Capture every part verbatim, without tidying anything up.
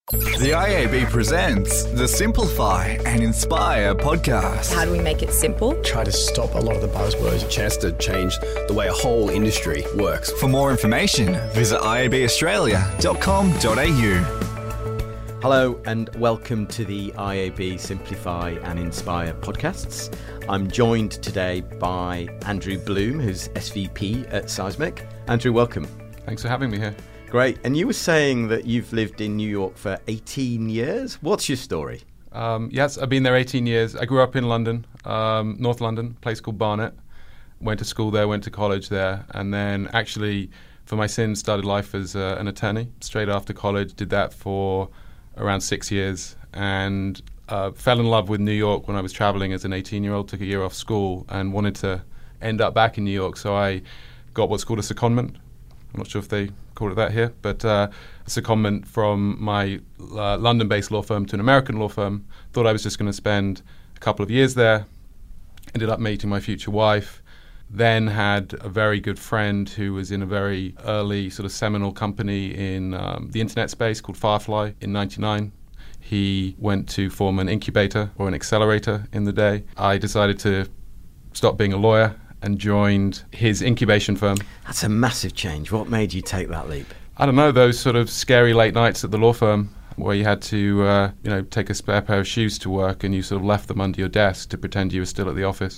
The I A B presents the Simplify and Inspire podcast. How do we make it simple? Try to stop a lot of the buzzwords. A chance to change the way a whole industry works. For more information, visit I A B australia dot com dot a u. Hello and welcome to the I A B Simplify and Inspire podcasts. I'm joined today by Andrew Bloom, who's S V P at Seismic. Andrew, welcome. Thanks for having me here. Great. And you were saying that you've lived in New York for eighteen years. What's your story? Um, yes, I've been there eighteen years. I grew up in London, um, North London, a place called Barnet. Went to school there, went to college there, and then actually, for my sins, started life as uh, an attorney straight after college. Did that for around six years and uh, fell in love with New York when I was traveling as an eighteen-year-old, took a year off school and wanted to end up back in New York. So I got what's called a secondment. I'm not sure if they call it that here, but uh, a secondment from my uh, London-based law firm to an American law firm. Thought I was just going to spend a couple of years there. Ended up meeting my future wife. Then had a very good friend who was in a very early sort of seminal company in um, the internet space called Firefly in ninety-nine. He went to form an incubator or an accelerator in the day. I decided to stop being a lawyer and joined his incubation firm. That's a massive change. What made you take that leap? I don't know, those sort of scary late nights at the law firm where you had to, uh, you know, take a spare pair of shoes to work and you sort of left them under your desk to pretend you were still at the office.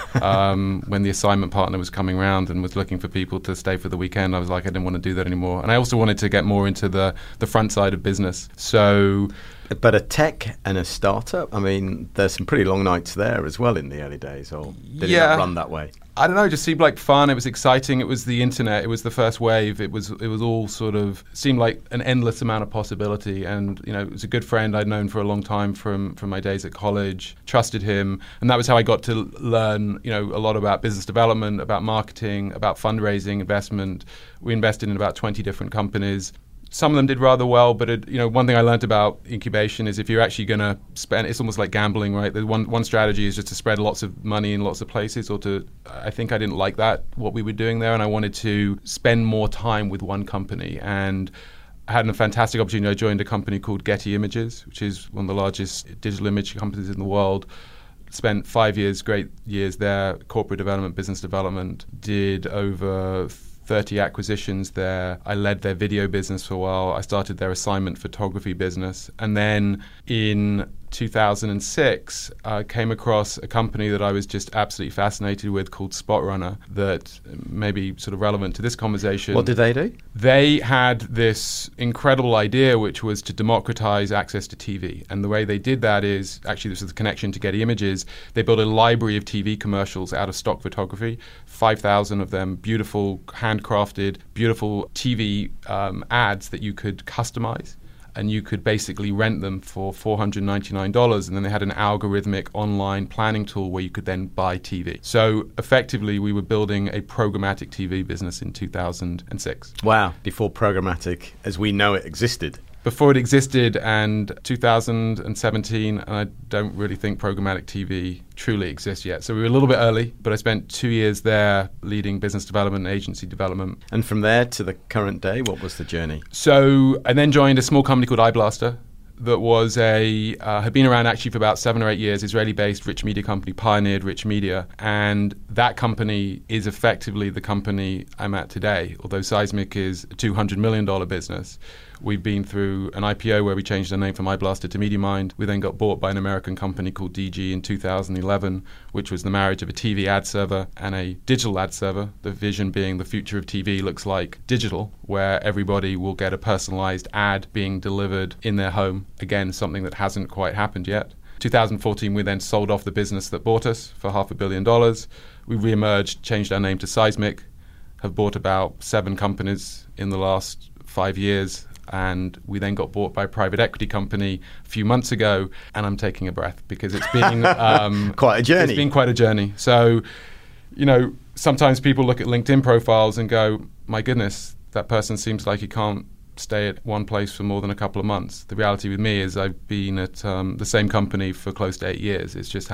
um, when the assignment partner was coming around and was looking for people to stay for the weekend, I was like, I didn't want to do that anymore. And I also wanted to get more into the, the front side of business. So... But a tech and a startup, I mean, there's some pretty long nights there as well in the early days, or did yeah. it not run that way? I don't know, it just seemed like fun. It was exciting. It was the internet. It was the first wave. It was it was all sort of, seemed like an endless amount of possibility. And, you know, it was a good friend I'd known for a long time from, from my days at college, trusted him. And that was how I got to learn, you know, a lot about business development, about marketing, about fundraising, investment. We invested in about twenty different companies. Some of them did rather well, but it, you know, one thing I learned about incubation is if you're actually going to spend, it's almost like gambling, right? The one one strategy is just to spread lots of money in lots of places, or to, I think I didn't like that, what we were doing there, and I wanted to spend more time with one company. And I had a fantastic opportunity. I joined a company called Getty Images, which is one of the largest digital image companies in the world. Spent five years, great years there, corporate development, business development, did over thirty acquisitions there. I led their video business for a while. I started their assignment photography business. And then in two thousand six, I uh, came across a company that I was just absolutely fascinated with called SpotRunner that may be sort of relevant to this conversation. What did they do? They had this incredible idea, which was to democratize access to T V. And the way they did that is, actually this is the connection to Getty Images, they built a library of T V commercials out of stock photography, five thousand of them, beautiful, handcrafted, beautiful T V um, ads that you could customize. And you could basically rent them for four hundred ninety-nine dollars. And then they had an algorithmic online planning tool where you could then buy T V. So effectively, we were building a programmatic T V business in two thousand six. Wow, before programmatic, as we know it, existed. Before it existed, and two thousand seventeen, and I don't really think programmatic T V truly exists yet. So we were a little bit early, but I spent two years there leading business development and agency development. And from there to the current day, what was the journey? So I then joined a small company called iBlaster that was a, uh, had been around actually for about seven or eight years, Israeli-based rich media company, pioneered rich media. And that company is effectively the company I'm at today. Although Seismic is a two hundred million dollars business, we've been through an I P O where we changed our name from iBlaster to MediaMind. We then got bought by an American company called D G in two thousand eleven, which was the marriage of a T V ad server and a digital ad server. The vision being the future of T V looks like digital, where everybody will get a personalized ad being delivered in their home. Again, something that hasn't quite happened yet. two thousand fourteen, we then sold off the business that bought us for half a billion dollars. We re-emerged, changed our name to Seismic, have bought about seven companies in the last five years. And we then got bought by a private equity company a few months ago, and I'm taking a breath because it's been um, quite a journey. It's been quite a journey. So, you know, sometimes people look at LinkedIn profiles and go, "My goodness, that person seems like he can't stay at one place for more than a couple of months." The reality with me is I've been at um, the same company for close to eight years. It's just had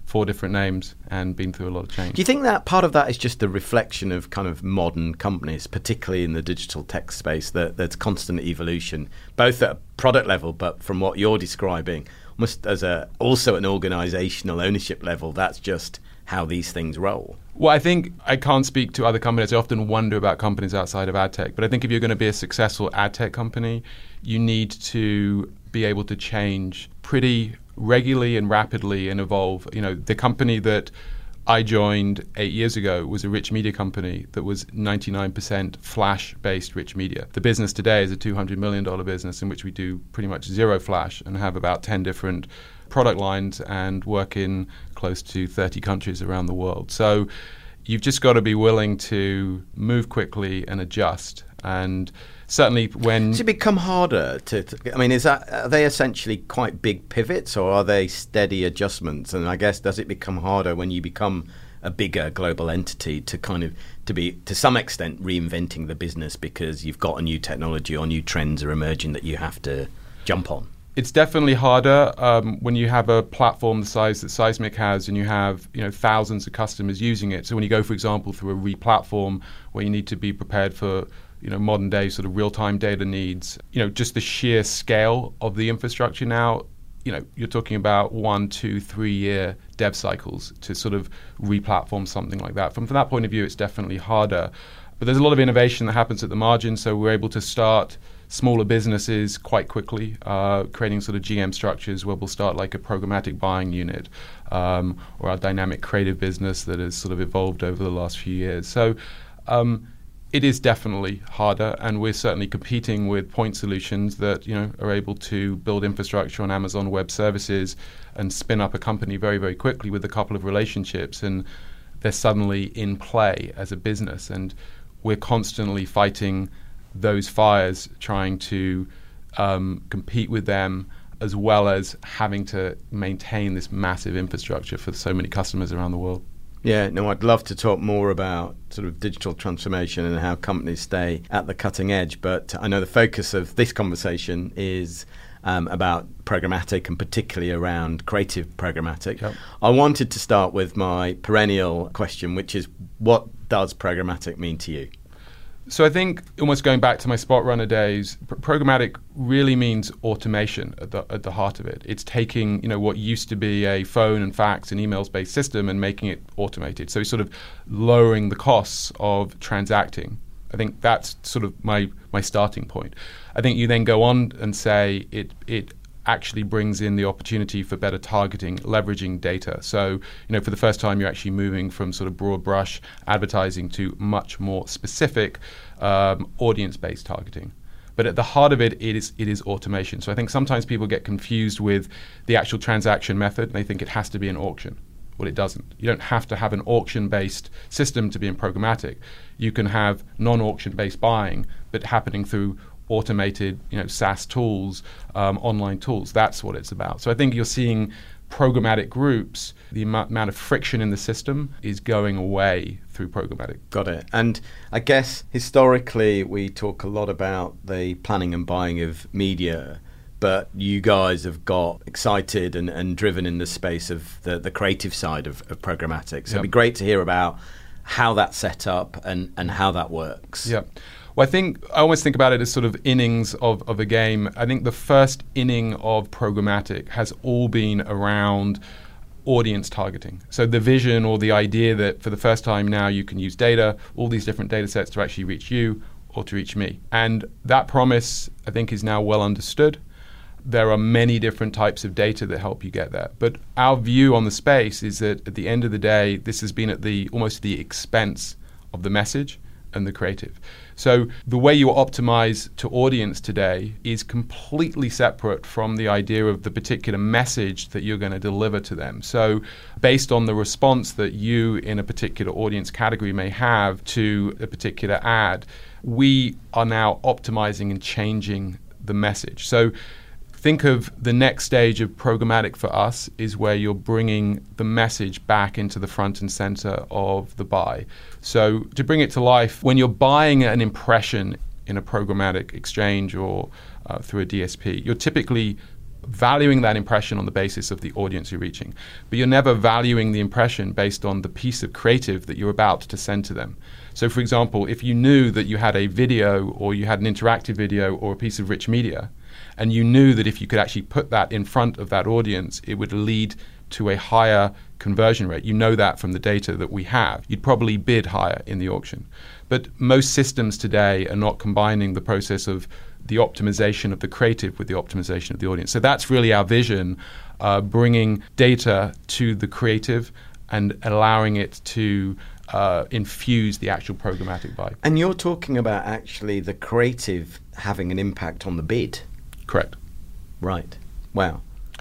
four different names and been through a lot of change. Do you think that part of that is just a reflection of kind of modern companies, particularly in the digital tech space, that there's constant evolution, both at a product level, but from what you're describing, almost as a also an organizational ownership level, that's just how these things roll? Well, I think I can't speak to other companies. I often wonder about companies outside of ad tech. But I think if you're going to be a successful ad tech company, you need to be able to change pretty regularly and rapidly and evolve. You know, the company that I joined eight years ago was a rich media company that was ninety-nine percent flash-based rich media. The business today is a two hundred million dollars business in which we do pretty much zero flash and have about ten different product lines and work in close to thirty countries around the world. So you've just got to be willing to move quickly and adjust. And certainly when... Does it become harder to, to... I mean, is that, are they essentially quite big pivots, or are they steady adjustments? And I guess, does it become harder when you become a bigger global entity to kind of, to be, to some extent, reinventing the business because you've got a new technology or new trends are emerging that you have to jump on? It's definitely harder um, when you have a platform the size that Seismic has and you have, you know, thousands of customers using it. So when you go, for example, through a re-platform where you need to be prepared for, you know, modern day sort of real-time data needs, you know, just the sheer scale of the infrastructure now, you know, you're talking about one, two, three-year dev cycles to sort of re-platform something like that. From, from that point of view, it's definitely harder. But there's a lot of innovation that happens at the margin, so we're able to start smaller businesses quite quickly, uh, creating sort of G M structures where we'll start like a programmatic buying unit um, or our dynamic creative business that has sort of evolved over the last few years. So um, it is definitely harder, and we're certainly competing with point solutions that, you know, are able to build infrastructure on Amazon Web Services and spin up a company very, very quickly with a couple of relationships, and they're suddenly in play as a business. And we're constantly fighting those fires, trying to um, compete with them, as well as having to maintain this massive infrastructure for so many customers around the world. Yeah, no, I'd love to talk more about sort of digital transformation and how companies stay at the cutting edge, but I know the focus of this conversation is um, about programmatic, and particularly around creative programmatic. Yep. I wanted to start with my perennial question, which is, what does programmatic mean to you? So I think, almost going back to my Spot Runner days, pr- programmatic really means automation at the at the heart of it. It's taking, you know, what used to be a phone and fax and emails based system and making it automated. So it's sort of lowering the costs of transacting. I think that's sort of my my starting point. I think you then go on and say it it actually brings in the opportunity for better targeting, leveraging data. So, you know, for the first time, you're actually moving from sort of broad brush advertising to much more specific um, audience-based targeting. But at the heart of it, it is it is automation. So I think sometimes people get confused with the actual transaction method, and they think it has to be an auction. Well, it doesn't. You don't have to have an auction-based system to be in programmatic. You can have non-auction-based buying, but happening through automated, you know, SaaS tools, um, online tools. That's what it's about. So I think you're seeing programmatic groups, the amount, amount of friction in the system is going away through programmatic. Got it. And I guess historically we talk a lot about the planning and buying of media, but you guys have got excited and, and driven in the space of the, the creative side of, of programmatic. So yep. It'd be great to hear about how that's set up and, and how that works. Yeah. Well, I think I always think about it as sort of innings of, of a game. I think the first inning of programmatic has all been around audience targeting. So the vision or the idea that for the first time now you can use data, all these different data sets to actually reach you or to reach me. And that promise, I think, is now well understood. There are many different types of data that help you get there. But our view on the space is that at the end of the day, this has been at the almost the expense of the message and the creative. So the way you optimize to audience today is completely separate from the idea of the particular message that you're going to deliver to them. So based on the response that you in a particular audience category may have to a particular ad, we are now optimizing and changing the message. So think of the next stage of programmatic for us is where you're bringing the message back into the front and center of the buy. So to bring it to life, when you're buying an impression in a programmatic exchange or uh, through a D S P, you're typically valuing that impression on the basis of the audience you're reaching. But you're never valuing the impression based on the piece of creative that you're about to send to them. So, for example, if you knew that you had a video or you had an interactive video or a piece of rich media, and you knew that if you could actually put that in front of that audience, it would lead to a higher conversion rate. You know that from the data that we have. You'd probably bid higher in the auction. But most systems today are not combining the process of the optimization of the creative with the optimization of the audience. So that's really our vision, uh, bringing data to the creative and allowing it to uh, infuse the actual programmatic buy. And you're talking about actually the creative having an impact on the bid. Correct. Right. Wow.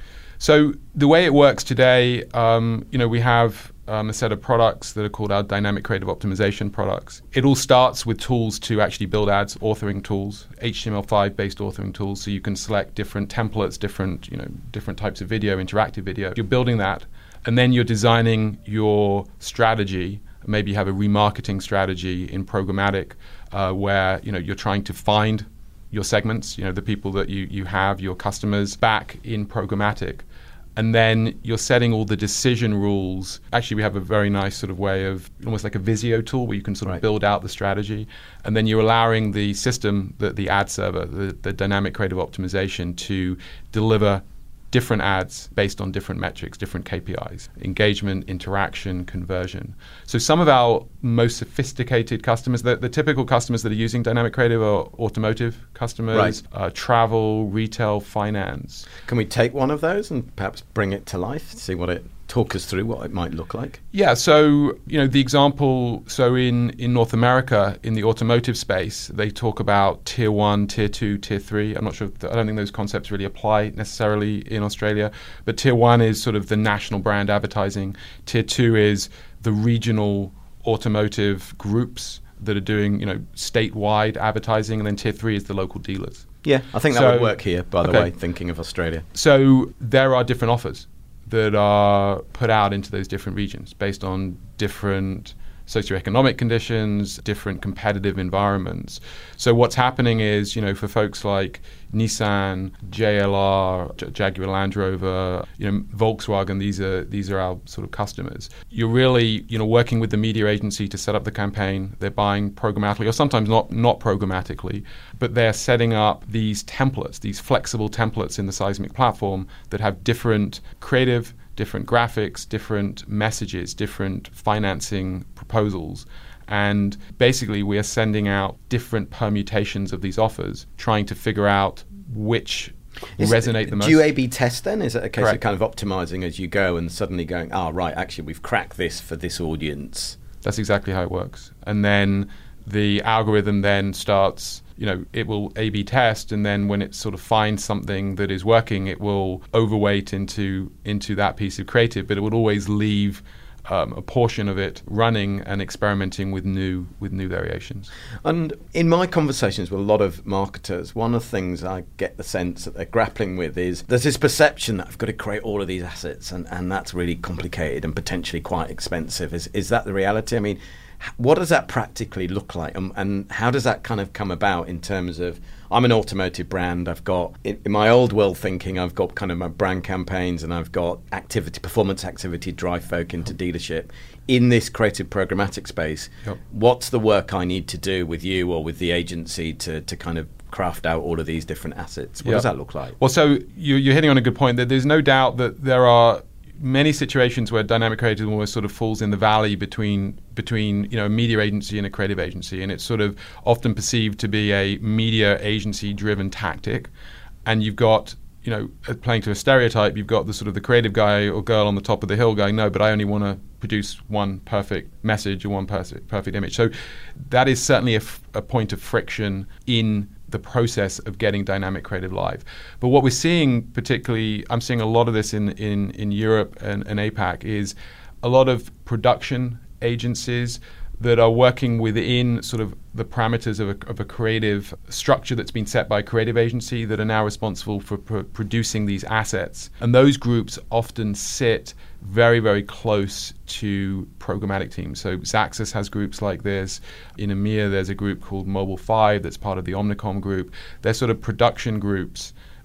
So the way it works today, um, you know, we have um, a set of products that are called our dynamic creative optimization products. It all starts with tools to actually build ads, authoring tools, H T M L five based authoring tools, so you can select different templates, different, you know, different types of video, interactive video. You're building that, and then you're designing your strategy. Maybe you have a remarketing strategy in programmatic, uh, where you know you're trying to find your segments, you know, the people that you, you have, your customers, back in programmatic. And then you're setting all the decision rules. Actually, we have a very nice sort of way of, almost like a Visio tool where you can sort of right. build out the strategy. And then you're allowing the system, the, the ad server, the, the dynamic creative optimization to deliver different ads based on different metrics, different K P Is, engagement, interaction, conversion. So some of our most sophisticated customers, the, the typical customers that are using dynamic creative are automotive customers, right. uh, travel, retail, finance. Can we take one of those and perhaps bring it to life, see what it, talk us through what it might look like? Yeah, so, you know, the example, so in, in North America, in the automotive space, they talk about tier one, tier two, tier three. I'm not sure, if the, I don't think those concepts really apply necessarily in Australia, but tier one is sort of the national brand advertising. Tier two is the regional automotive groups that are doing, you know, statewide advertising, and then tier three is the local dealers. Yeah, I think that So- would work here, by the okay. way, thinking of Australia. So there are different offers that are put out into those different regions based on different socioeconomic conditions, different competitive environments. So what's happening is, you know, for folks like Nissan, J L R, J- Jaguar Land Rover, you know, Volkswagen, these are these are our sort of customers. You're really, you know, working with the media agency to set up the campaign. They're buying programmatically, or sometimes not not programmatically, but they're setting up these templates, these flexible templates in the Seismic platform that have different creative, different graphics, different messages, different financing proposals. And basically, we are sending out different permutations of these offers, trying to figure out which Is resonate it, the most. Do you A B test then? Is it a case Correct. of kind of optimizing as you go and suddenly going, oh, right, actually, we've cracked this for this audience? That's exactly how it works. And then the algorithm then starts, you know, it will A B test, and then when it sort of finds something that is working, it will overweight into into that piece of creative, but it would always leave um, a portion of it running and experimenting with new with new variations. And in my conversations with a lot of marketers, one of the things I get the sense that they're grappling with is there's this perception that I've got to create all of these assets, and, and that's really complicated and potentially quite expensive. Is is that the reality? I mean, what does that practically look like, and, and how does that kind of come about in terms of, I'm an automotive brand, I've got, in, in my old world thinking, I've got kind of my brand campaigns and I've got activity, performance activity, drive folk into dealership. In this creative programmatic space, Yep. what's the work I need to do with you or with the agency to, to kind of craft out all of these different assets? What Yep. does that look like? Well, so you, you're hitting on a good point. That there's no doubt that there are many situations where dynamic creative almost sort of falls in the valley between between you know a media agency and a creative agency, and it's sort of often perceived to be a media agency driven tactic. And you've got, you know, playing to a stereotype, you've got the sort of the creative guy or girl on the top of the hill going, no, but I only want to produce one perfect message or one perfect perfect image. So that is certainly a, f- a point of friction in the process of getting dynamic creative live. But what we're seeing, particularly, I'm seeing a lot of this in, in, in Europe and, and APAC, is a lot of production agencies that are working within sort of the parameters of a, of a creative structure that's been set by a creative agency that are now responsible for pr- producing these assets. And those groups often sit very, very close to programmatic teams. So Xaxis has groups like this. In EMEA, there's a group called Mobile five that's part of the Omnicom group. They're sort of production groups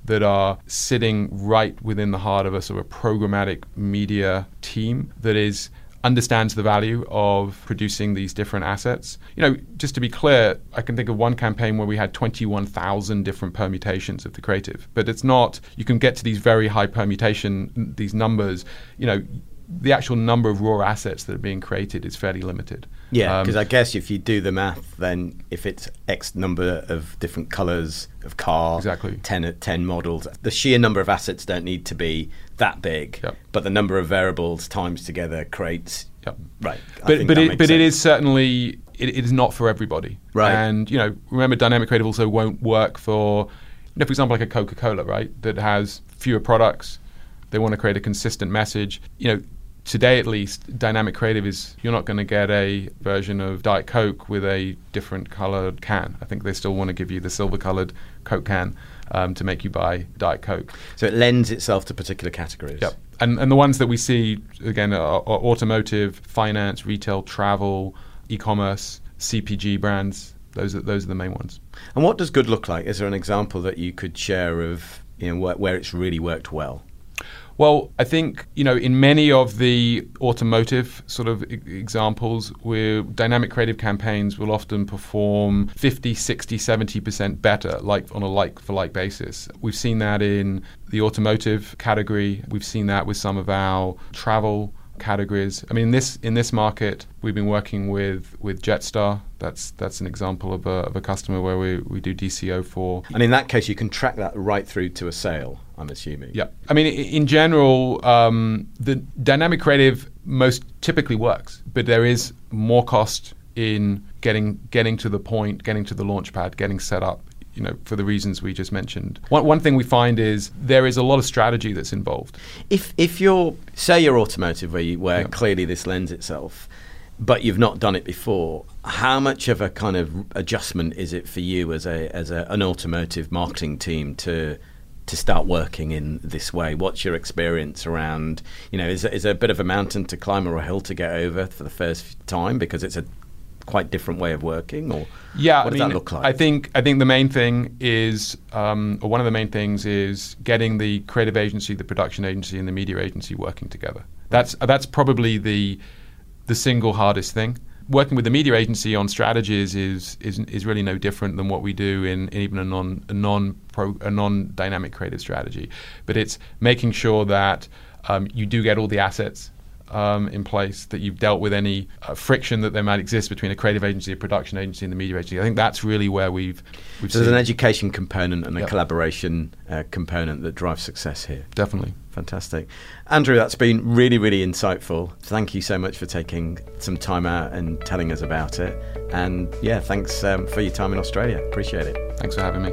that are sitting right within the heart of a sort of programmatic media team that is understands the value of producing these different assets. You know, just to be clear, I can think of one campaign where we had twenty-one thousand different permutations of the creative. But it's not, you can get to these very high permutation, these numbers, you know, the actual number of raw assets that are being created is fairly limited. Yeah, because um, I guess if you do the math, then if it's X number of different colours of car, exactly. ten, ten models, the sheer number of assets don't need to be that big, yep. but the number of variables times together creates... Yep. Right. But but it, but it is certainly, it, it is not for everybody. Right. And, you know, remember dynamic creative also won't work for, you know, for example, like a Coca-Cola, right, that has fewer products. They want to create a consistent message. You know, today at least, dynamic creative is, you're not going to get a version of Diet Coke with a different coloured can. I think they still want to give you the silver-coloured Coke can um, to make you buy Diet Coke. So it lends itself to particular categories. Yep. And, and the ones that we see, again, are, are automotive, finance, retail, travel, e-commerce, C P G brands. Those are, those are the main ones. And what does good look like? Is there an example that you could share of, you know, where, where it's really worked well? Well, I think, you know, in many of the automotive sort of e- examples, where dynamic creative campaigns will often perform fifty, sixty, seventy percent better, like on a like-for-like basis. We've seen that in the automotive category. We've seen that with some of our travel categories. I mean, in this in this market, we've been working with, with Jetstar. That's that's an example of a, of a customer where we, we do D C O for. And in that case, you can track that right through to a sale, I'm assuming. Yeah. I mean, in general, um, the dynamic creative most typically works, but there is more cost in getting getting to the point, getting to the launch pad, getting set up, you know, for the reasons we just mentioned. One, one thing we find is there is a lot of strategy that's involved. If if you're, say you're automotive, where, you, where yeah. clearly this lends itself, but you've not done it before, how much of a kind of adjustment is it for you as a as a, an automotive marketing team to to start working in this way? What's your experience around, you know, is, is there a bit of a mountain to climb or a hill to get over for the first time because it's a quite different way of working, or yeah, what does I mean, that look like? I think I think the main thing is, um, or one of the main things is getting the creative agency, the production agency, and the media agency working together. That's that's probably the the single hardest thing. Working with the media agency on strategies is is is really no different than what we do in, in even a non a non pro, a non dynamic creative strategy. But it's making sure that um, you do get all the assets Um, in place, that you've dealt with any uh, friction that there might exist between a creative agency, a production agency, and the media agency. I think that's really where we've we've so seen. there's an education component and a yep. collaboration uh, component that drives success here. Definitely. Fantastic. Andrew, that's been really, really insightful. Thank you so much for taking some time out and telling us about it. And yeah, thanks um, for your time in Australia. Appreciate it. Thanks for having me.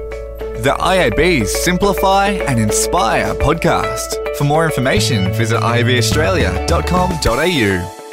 The I A B's Simplify and Inspire podcast. For more information, visit I A B australia dot com dot a u.